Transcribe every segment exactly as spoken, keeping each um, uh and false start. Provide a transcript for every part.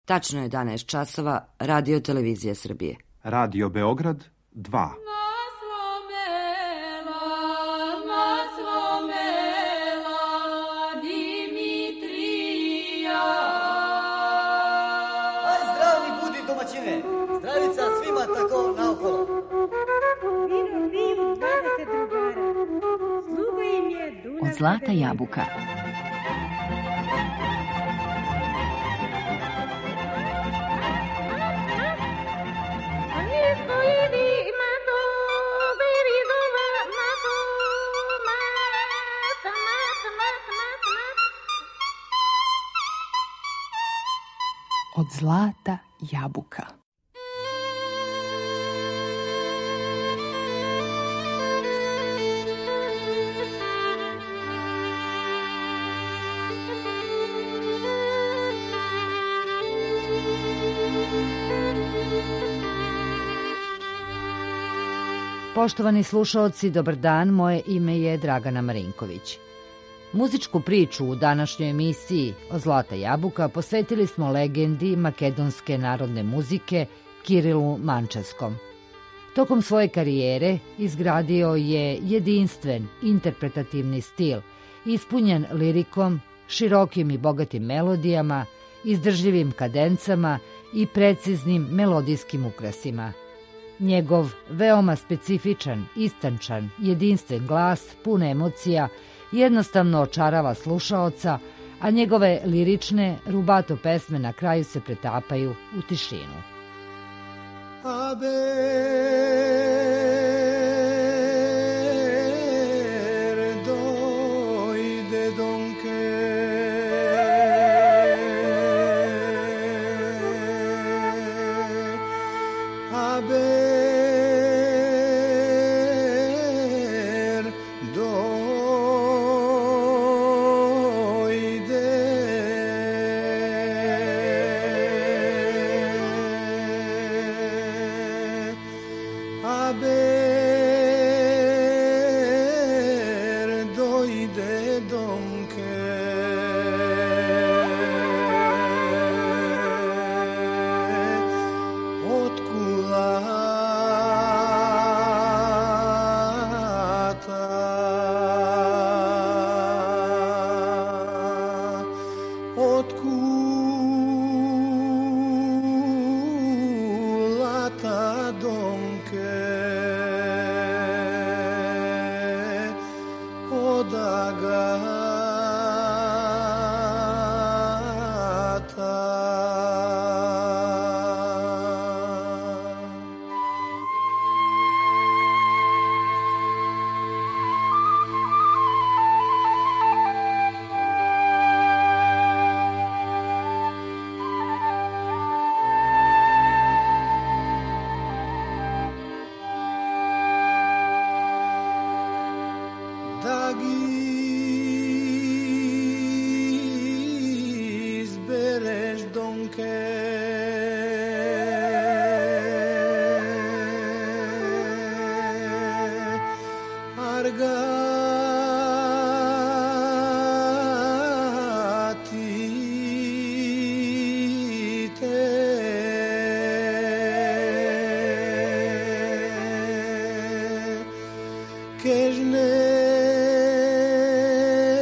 Tačno je jedanaest časova, Radio Televizija Srbije. Radio Beograd dva. Zdravica svima tako naokolo. Vino, vino, dvadeset drugara. Sluga im je Dunav. Od zlata jabuka. Od zlata jabuka. Poštovani slušaoci, dobar dan, moje ime je Dragana Marinković. Muzičku priču u današnjoj emisiji Od zlata jabuka posvetili smo legendi makedonske narodne muzike Kirilu Mančevskom. Tokom svoje karijere izgradio je jedinstven interpretativni stil, ispunjen lirikom, širokim i bogatim melodijama, izdržljivim kadencama i preciznim melodijskim ukrasima. Njegov veoma specifičan, istančan, jedinstven glas, pun emocija, jednostavno očarava slušaoca, a njegove lirične, rubato pesme na kraju se pretapaju u tišinu.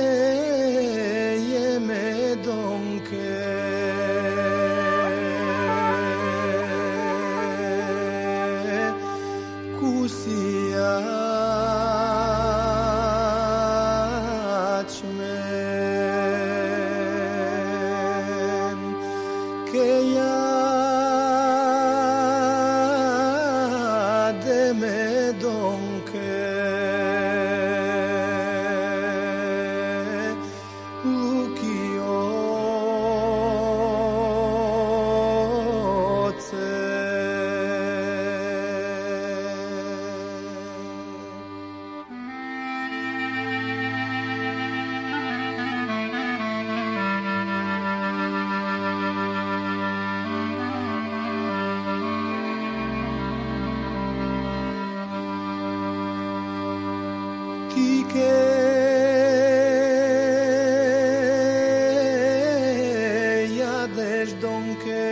Donke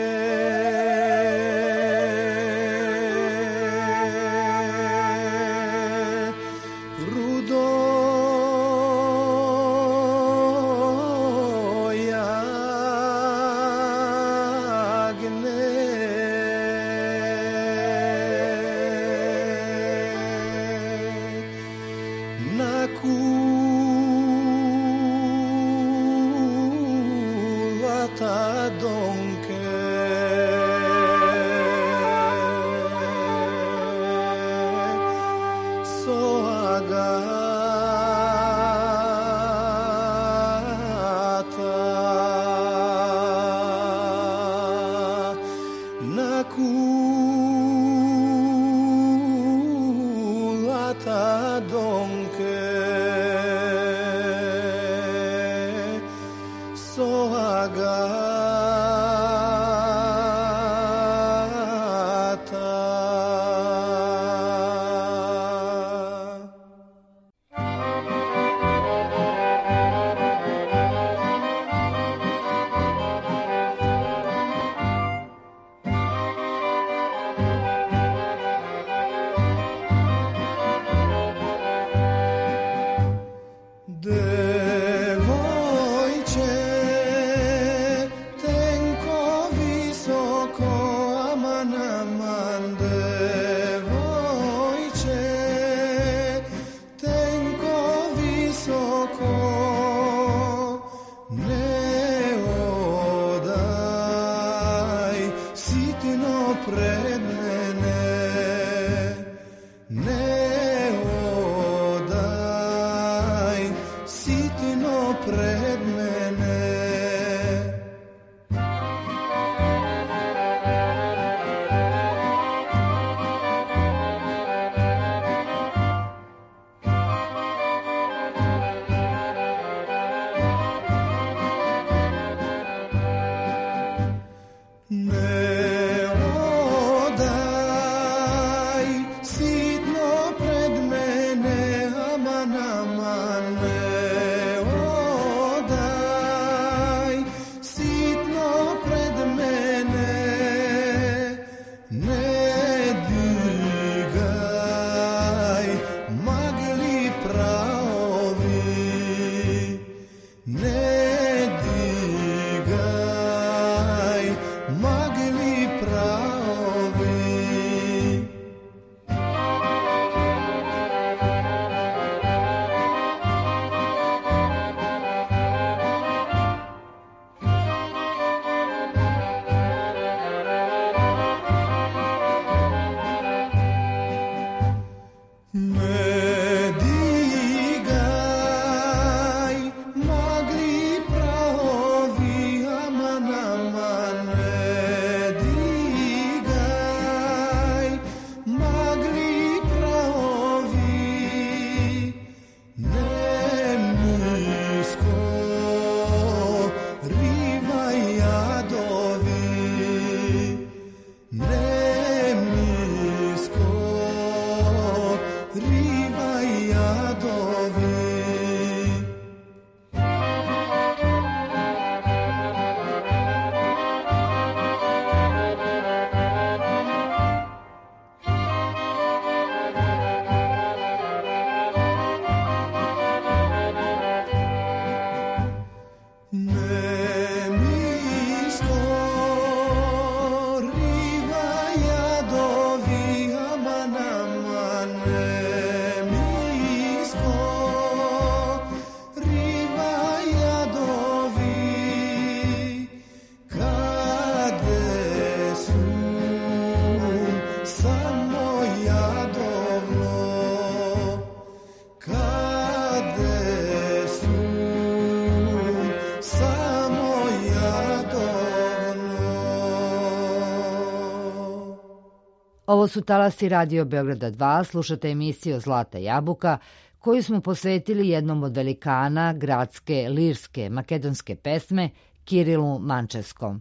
Ovo su talasi Radio Beograda dva, slušate emisiju Zlata jabuka, koju smo posvetili jednom od velikana gradske, lirske, makedonske pesme, Kirilu Mančevskom.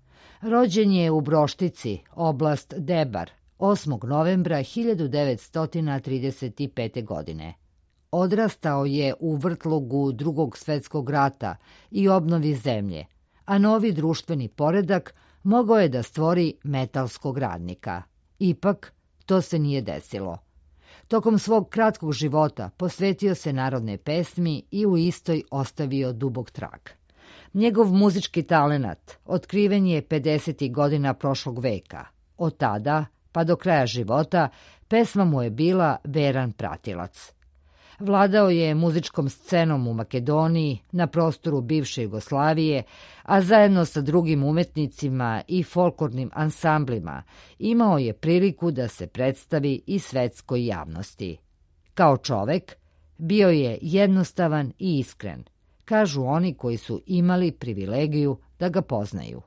Rođen je u Broštici, oblast Debar, osmog novembra hiljadu devetsto trideset pete. godine. Odrastao je u vrtlogu Drugog svetskog rata i obnovi zemlje, a novi društveni poredak mogao je da stvori metalskog radnika. Ipak, to se nije desilo. Tokom svog kratkog života posvetio se narodnoj pesmi i u istoj ostavio dubok trag. Njegov muzički talenat otkriven je pedesetih godina prošlog veka. Od tada, pa do kraja života, pesma mu je bila veran pratilac. Vladao je muzičkom scenom u Makedoniji, na prostoru bivše Jugoslavije, a zajedno sa drugim umetnicima i folklornim ansamblima imao je priliku da se predstavi i svetskoj javnosti. Kao čovek, bio je jednostavan i iskren, kažu oni koji su imali privilegiju da ga poznaju.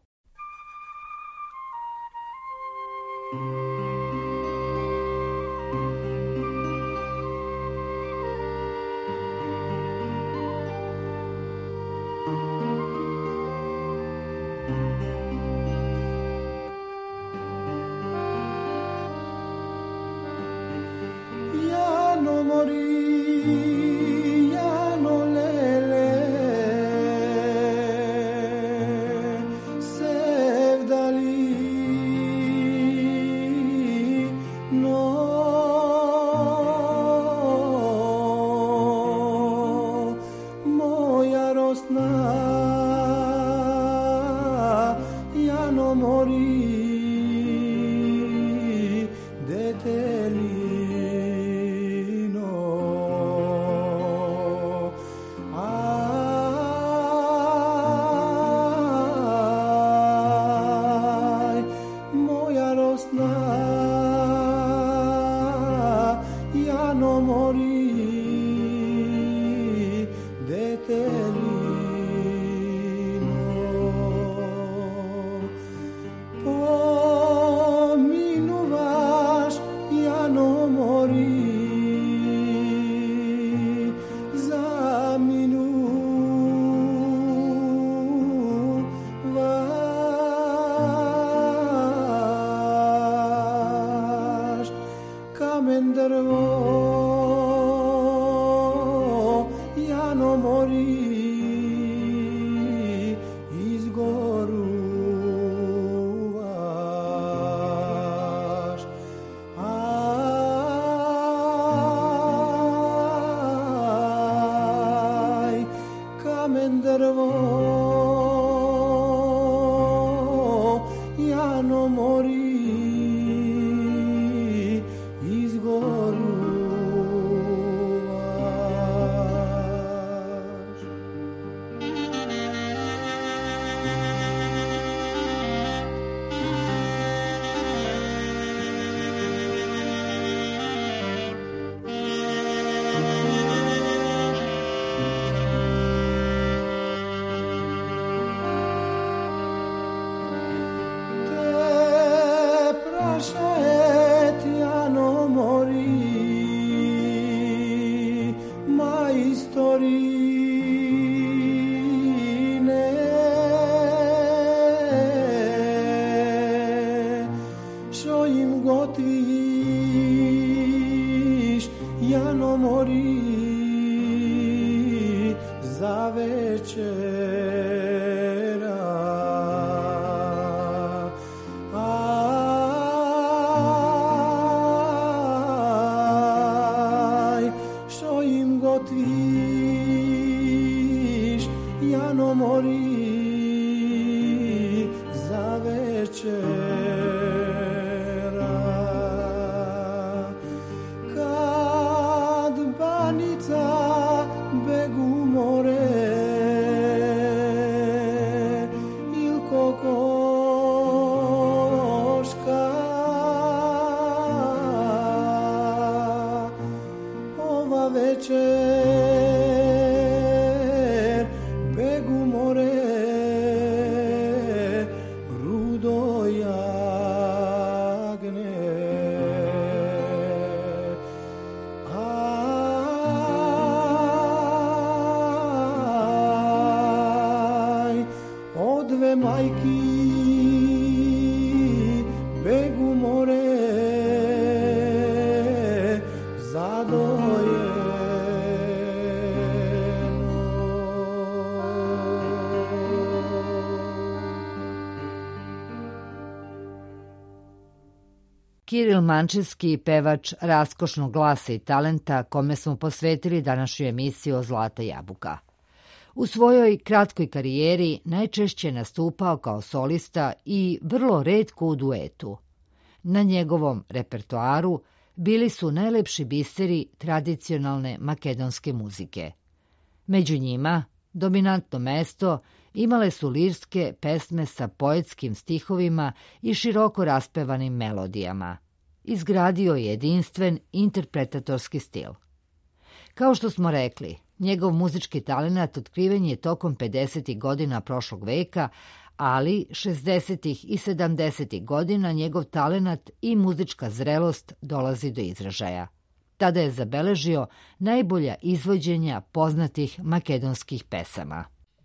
Kiril Mančevski, pevač raskošnog glasa i talenta, kome smo posvetili današnju emisiju Zlata jabuka. U svojoj kratkoj karijeri najčešće je nastupao kao solista i vrlo retko u duetu. Na njegovom repertoaru bili su najlepši biseri tradicionalne makedonske muzike. Među njima dominantno mesto imale su lirske pesme sa poetskim stihovima i široko raspevanim melodijama. Izgradio je jedinstven interpretatorski stil. Kao što smo rekli, njegov muzički talenat otkriven je tokom pedesetih godina prošlog veka, ali šezdesetih i sedamdesetih godina njegov talenat i muzička zrelost dolazi do izražaja. Tada je zabeležio najbolja izvođenja poznatih makedonskih pesama.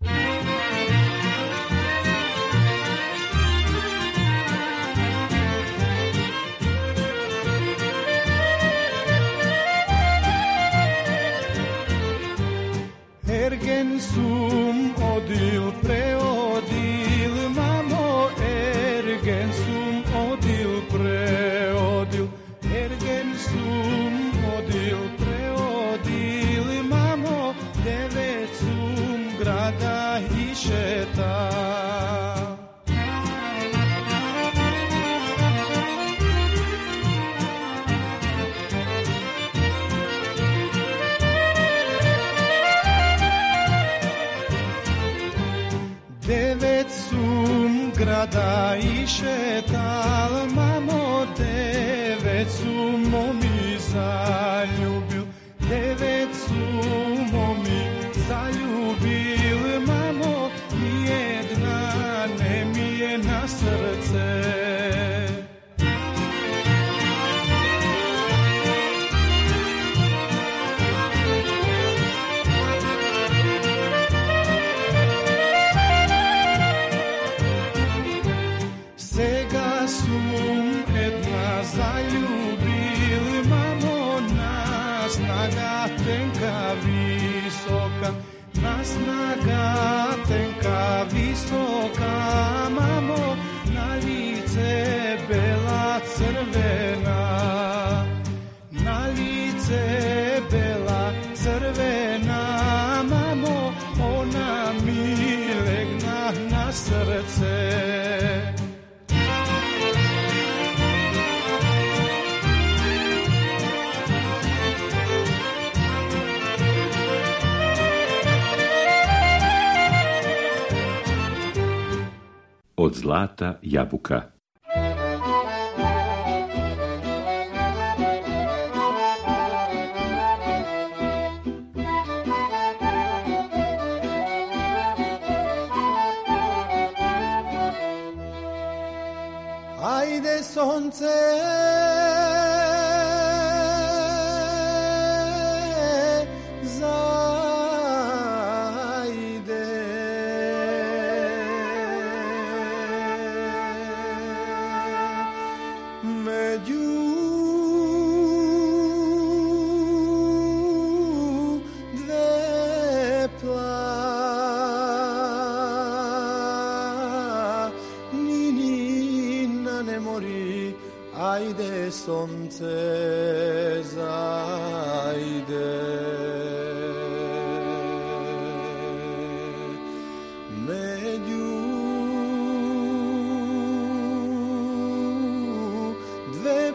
Ergen sum odil preodil, mamo, ergen sum odil preodil, ergen sum odil preodil, mamo, devet sum grada išeta. Devet sum grada išetal, mamo, devet sum momi zaljubil, devet sum momi zaljubil, mamo, nijedna ne mi je na srce. Sega sum една zaljubil, mamo, na snaga tenka visoka, na snaga tenka visoka, mamo, na lice bela crvena, na lice bela crvena, mamo, ona mi legna na srce. Od zlata jabuka. Ajde sonce, ajde sonce, zajde. Među dve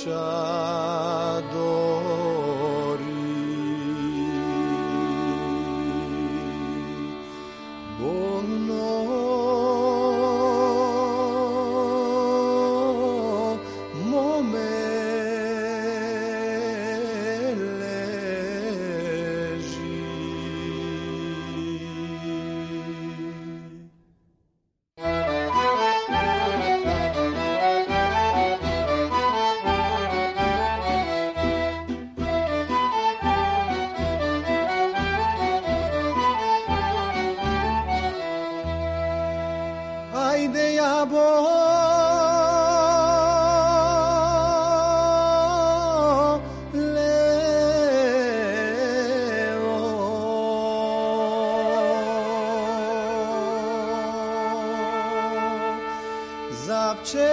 adori. Buono zapče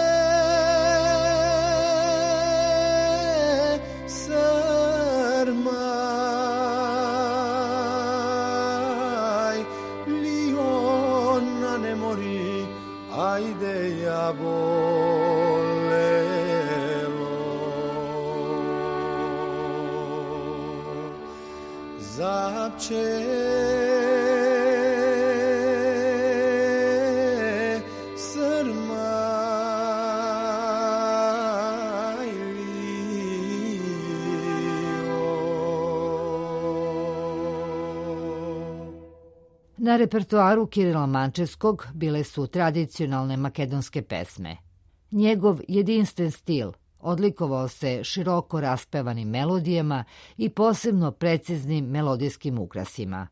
srmaj, liona ne mori, ajde ja bolelo. Zapče Na repertoaru Kirila Mančevskog bile su tradicionalne makedonske pesme. Njegov jedinstven stil odlikovao se široko raspevanim melodijama i posebno preciznim melodijskim ukrasima.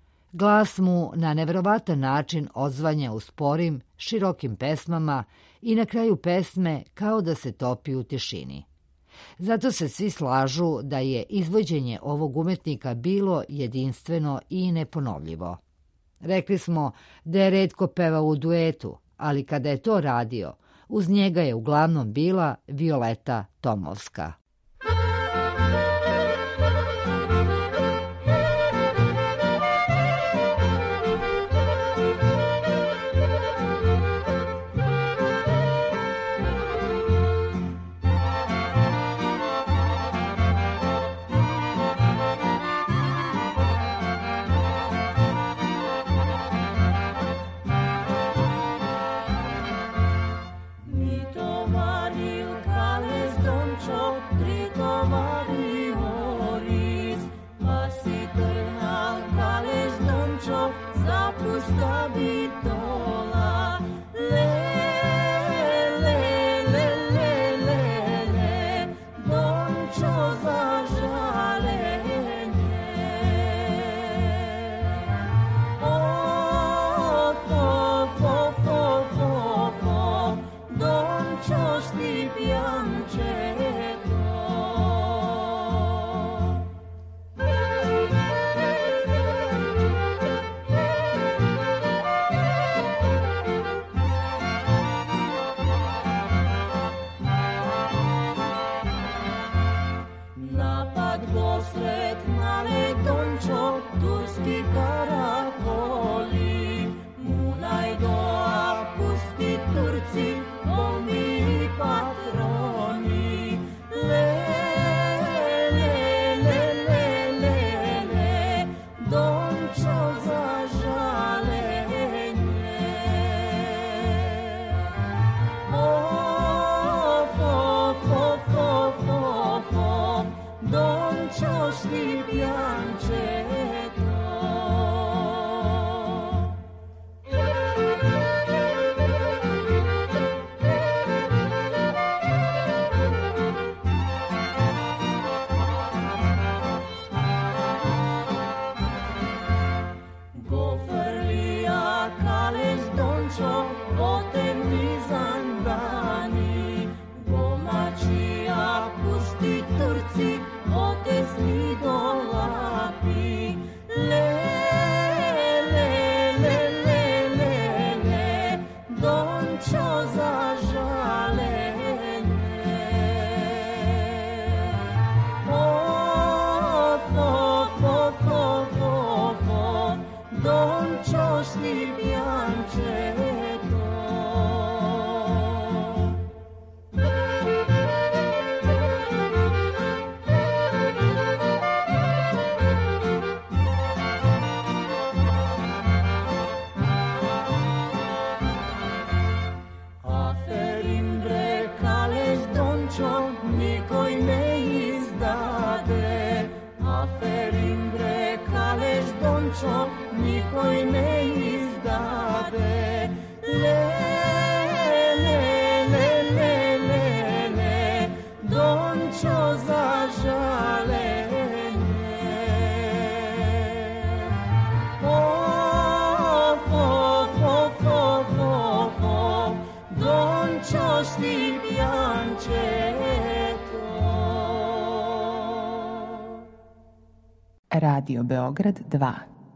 Glas mu na neverovatan način odzvanja u sporim, širokim pesmama i na kraju pesme kao da se topi u tišini. Zato se svi slažu da je izvođenje ovog umetnika bilo jedinstveno i neponovljivo. Rekli smo da je retko pevao u duetu, ali kada je to radio, uz njega je uglavnom bila Violeta Tomovska. Turci, bombi i patroni. Dončo, nikoj ne izdade. Aferin bre, kaleš Dončo, nikoj ne izdade. Le, le, le, le, le, le, Dončo zažalenje. Of, of, of, of, of, of, Dončo Štipjančeto. Radio Beograd dva.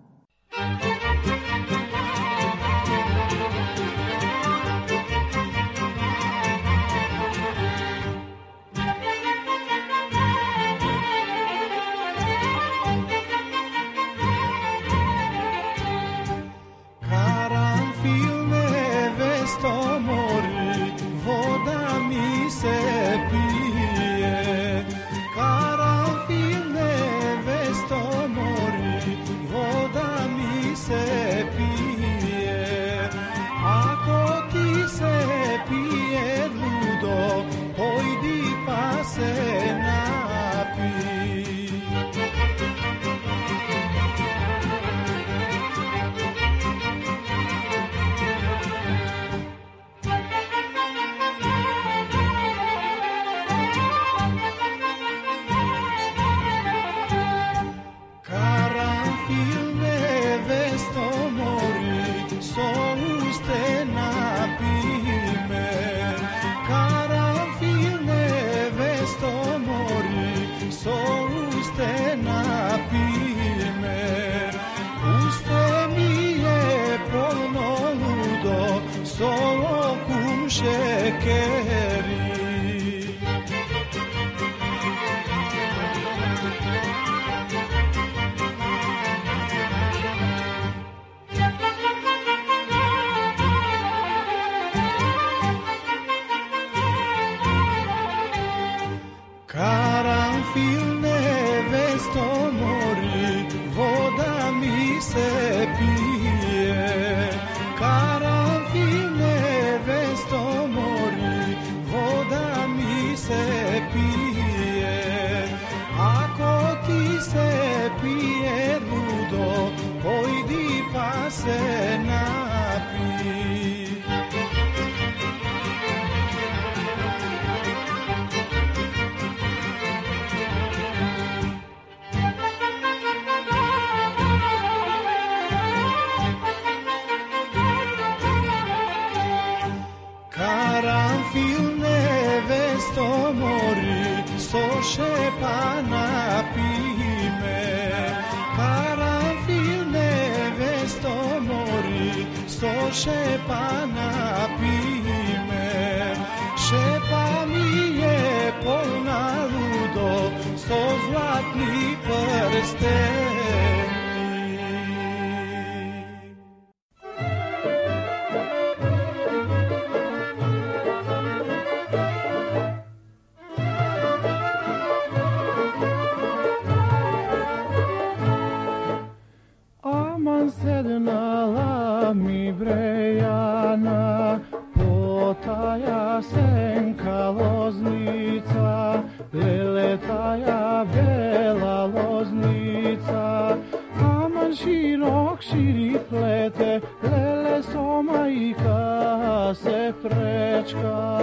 Karanfil nevesto mori, voda mi se pije. Karanfil nevesto mori, voda mi se pije. Ako ti se pije ludo, pojdi pa se napi. Karanfil nevesto mori, so uste napime. Karanfil nevesto mori, so uste napime. Uste mi je polno ludo, so okum šekeri. Karanfil nevesto mori, voda mi se pije. Karanfil nevesto mori, voda mi se pije. Ako ti se pije ludo, pojdi pa se napi. Karanfil nevesto mori, so šepa napime. Karanfil nevesto mori, so šepa napime. Šepa mi je polna ludo, so zlatni prsteni. Sednala mi brejana, potaja senka loznica, leletaja bela loznica. Aman širok širi plete, lele somajka se prečka.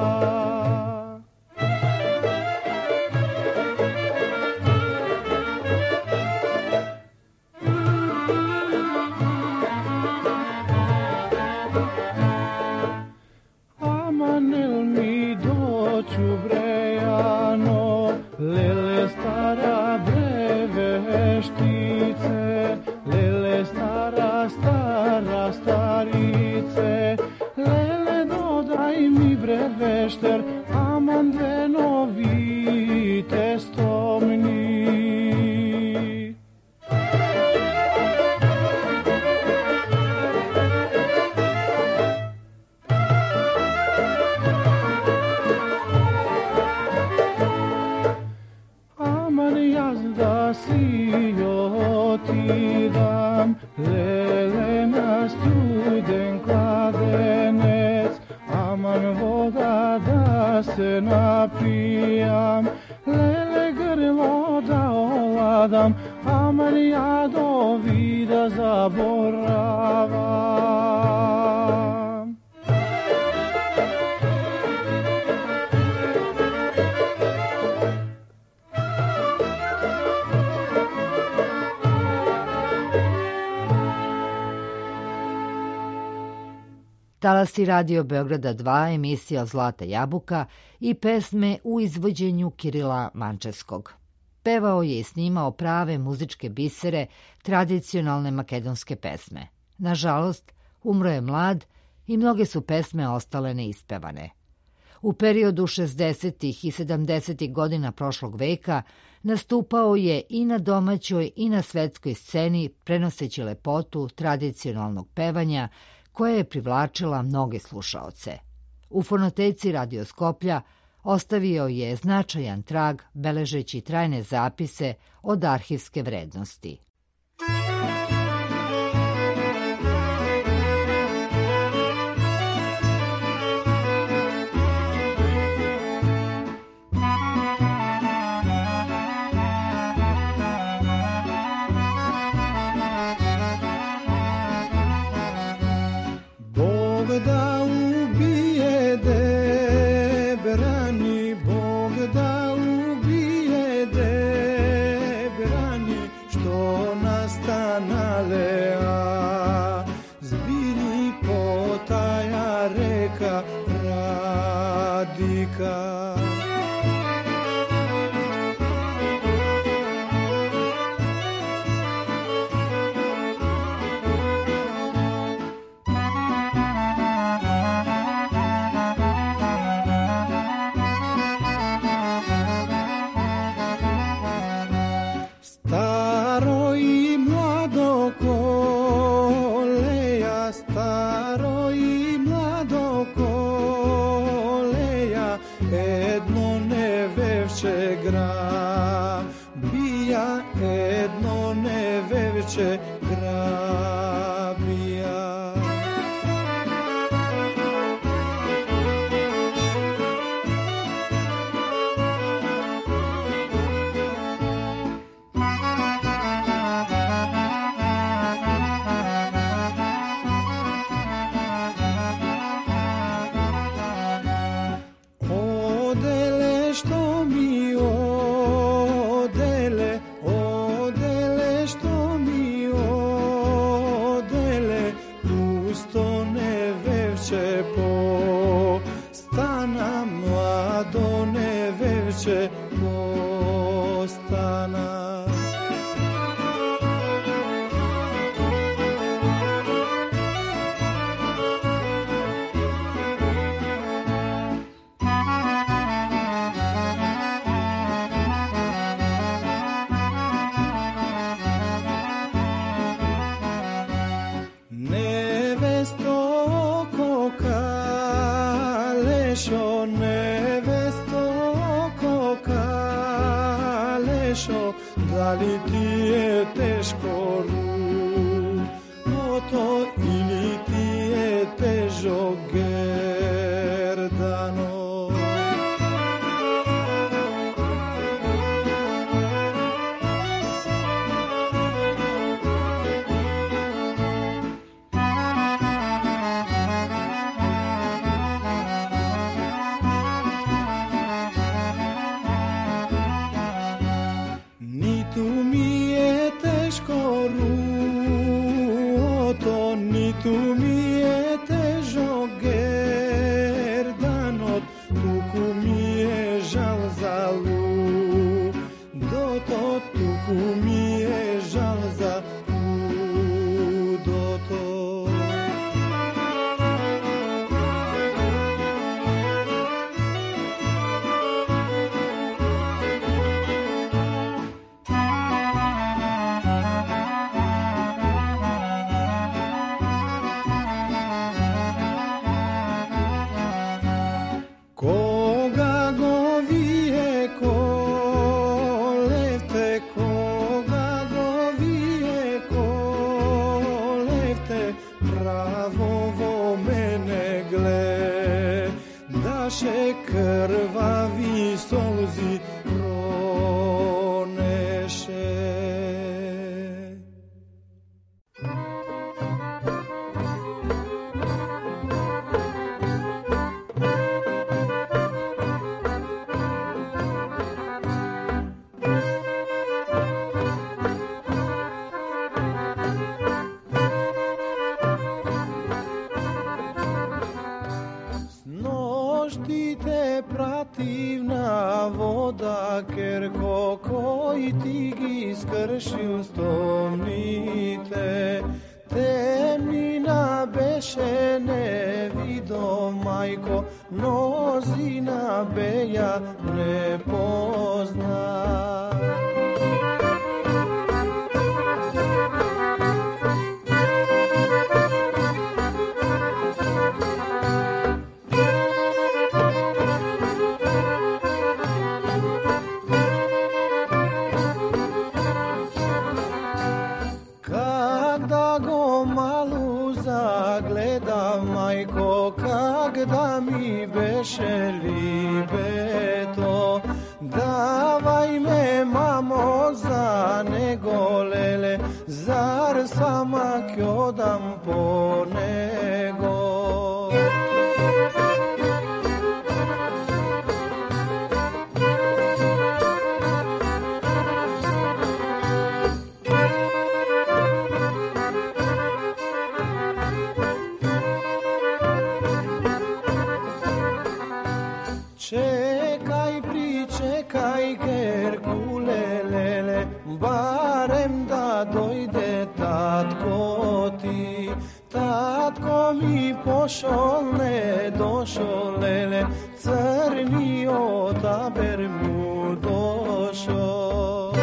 Lele stara breve veštice, lele stara stara starice, lele dodaj mi bre vešter, aman dve novite stomni. Jazda si otidam, lele na studen kladenec, aman voda da se se napijam, lele grlo da ovladam, aman ja do vida zaboravam. Talasi Radio Beograda dva, emisija Zlata jabuka i pesme u izvođenju Kirila Mančevskog. Pevao je i snimao prave muzičke bisere tradicionalne makedonske pesme. Nažalost, umro je mlad i mnoge su pesme ostale neispevane. U periodu šezdesetih i sedamdesetih godina prošlog veka nastupao je i na domaćoj i na svetskoj sceni prenoseći lepotu tradicionalnog pevanja koja je privlačila mnoge slušaoce. U fonoteci Radio Skoplja ostavio je značajan trag beležeći trajne zapise od arhivske vrednosti. Da ubije de brani, Bog da ubije de brani, što nastanale a zbiri potaja reka radika. Staro i mlado koleja, staro i mlado koleja, edno ne vevče gra, bija edno ne vevče grabija. Odele što mi odele, odele što mi odele, pusto ne vevče po stana, mlado ne vevče po stana. Nevesto kokalešo, nevesto kokalešo, da li ti je teško ruto ili ti je težo gerdano? Ni tu mi je teško ruto, ni tu mi je težo gerdanot, tuku mi je žal za ludoto, tuku mi je žal za ludoto. solzi proneše. Prativna voda, kerko koji ti gi skršil stomnite, temnina beše ne vido majko, nozina beja ne pozna. Majko, kada mi beše libeto, davaj me mamo za negolele, zar sama kjodam po nego. Čekaj, pričekaj, Herkulelele, barem da dojde tatko ti. Tatko mi pošol, ne došol, lele, crni otaber mu došol.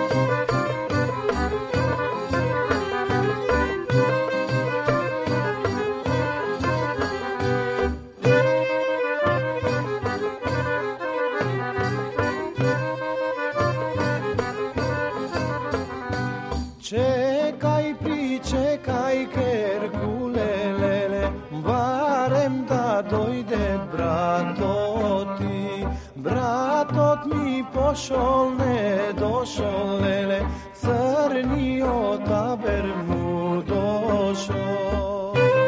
Čekaj, pričekaj, Herkulelele, barem da dojde brato ti. Bratot mi pošol, ne došol, lele, crni otaber mu došol.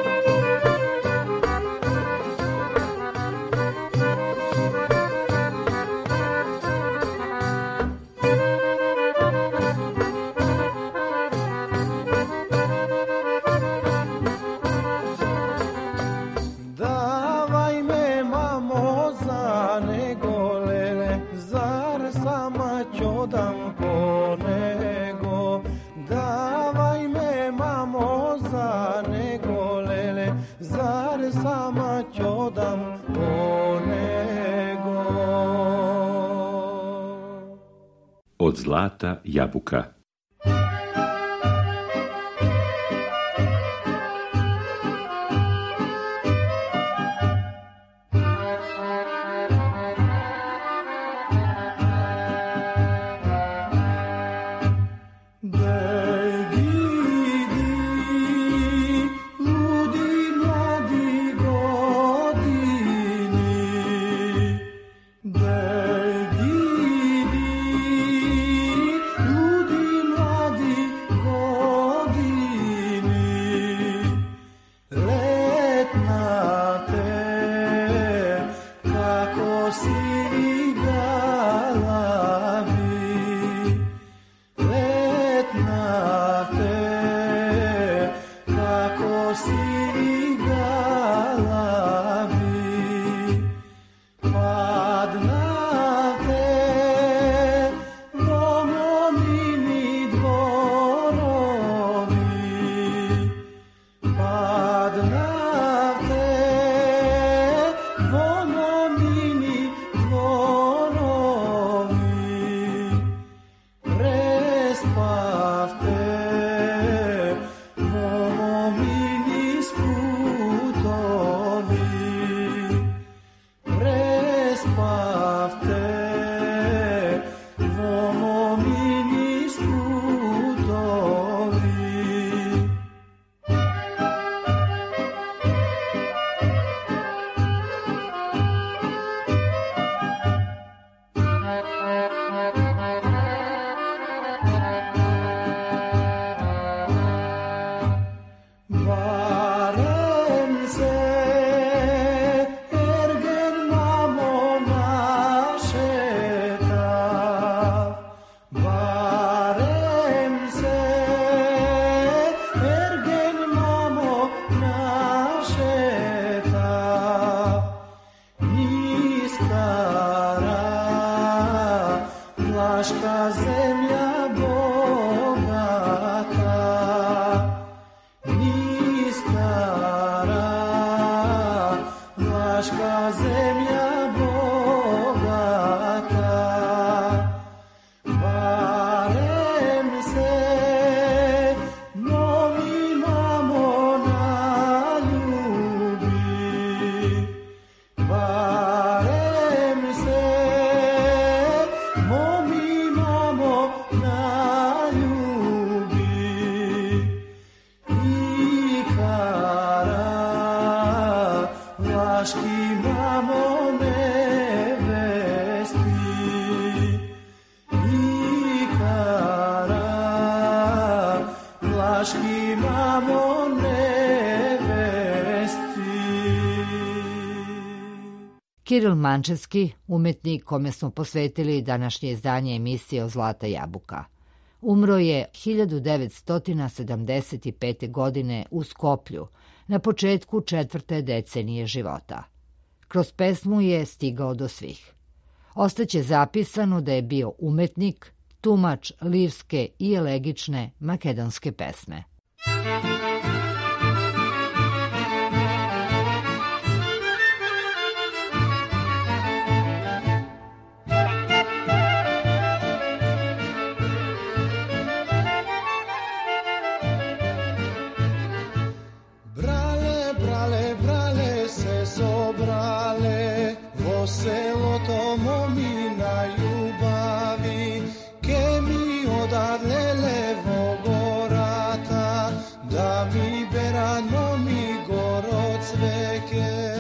Sama ćodam po nego. Od zlata jabuka. Ljudi Vlaška zemlja bogata, niskara, Vlaška zemlja bogata, barem se novi mamo naljubi, barem se momi mamo naljubi, i kara Vlaški mamo nevesti, i kara Vlaški mamo nevesti. Kiril Mančevski, umetnik kome smo posvetili današnje izdanje emisije o Zlata jabuka. Umro je hiljadu devetsto sedamdeset pete. godine u Skoplju, na početku četvrte decenije života. Kroz pesmu je stigao do svih. Ostaće zapisano da je bio umetnik, tumač lirske i elegične makedonske pesme. Brale, brale, brale se sobrale, vo selo to momi na ljubavi, ke mi odadle levo gorata, da mi beran momi goro cveke.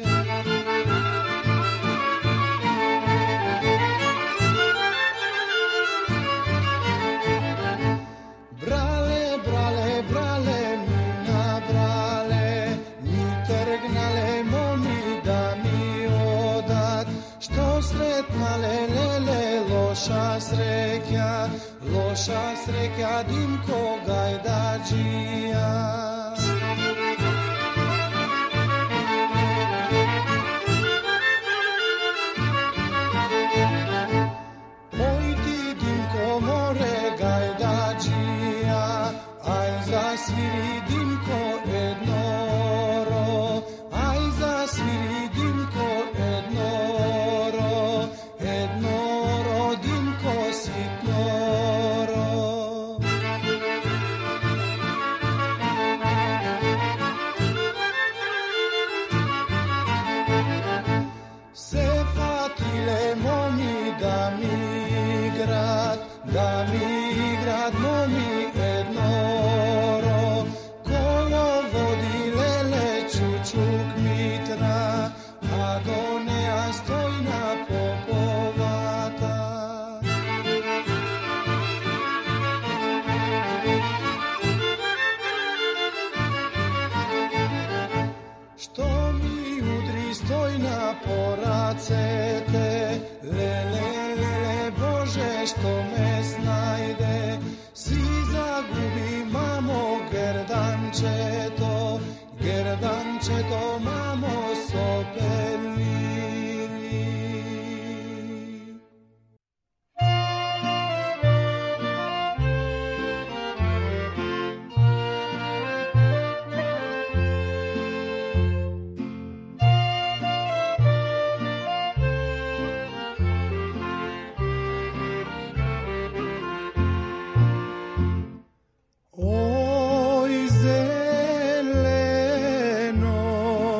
Brale, brale, brale, mi nabrale, mi trgnale momi da mi odat, što sretnale lele loša sreća, loša sreća Dimko gajdađija. Oj ti Dimko more gajdađija, aj zasviri Dimko jednoro, aj zasviri Dimko jednoro, jednoro Dimko sitnoro. Se fatile momi da mi grad, da mi grad momi jednoro, kolo vodi lele čučuk mitra, a do neja stojna popovata. Što mi udri stojna poracete, lele, lele, Bože, što me snajde, si zagubi mamo gerdančeto, gerdančeto mamo sopeliri. Oj zeleno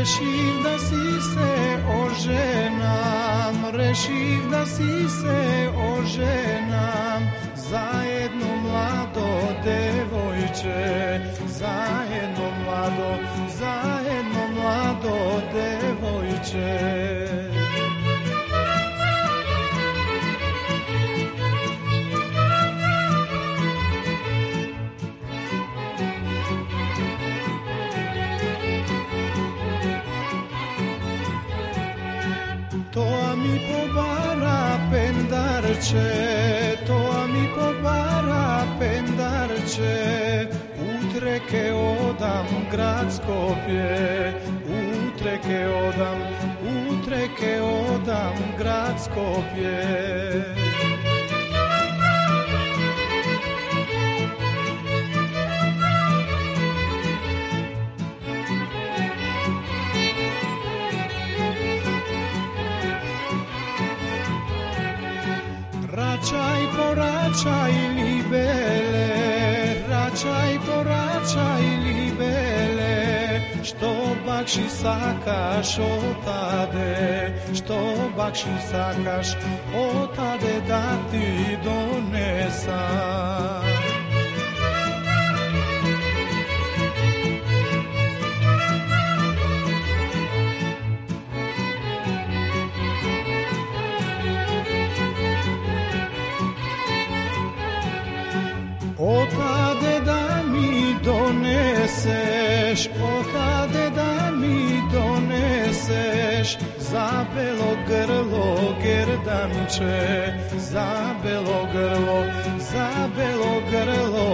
Rešiv da si se oženam, rešiv da si se oženam, zajedno mlado devojče, zajedno mlado, zajedno mlado devojče. To mi pobara pendarče, to mi pobara pendarče, utreke odam grad Skopje, utreke odam, utreke odam grad Skopje. Račaj, poračaj, libele, račaj, poračaj, libele, što bakši sakaš otade, što bakši sakaš otade da ti donesam. Otade da mi doneseš, otade da mi doneseš, za belo grlo gerdanče, za belo grlo, za belo grlo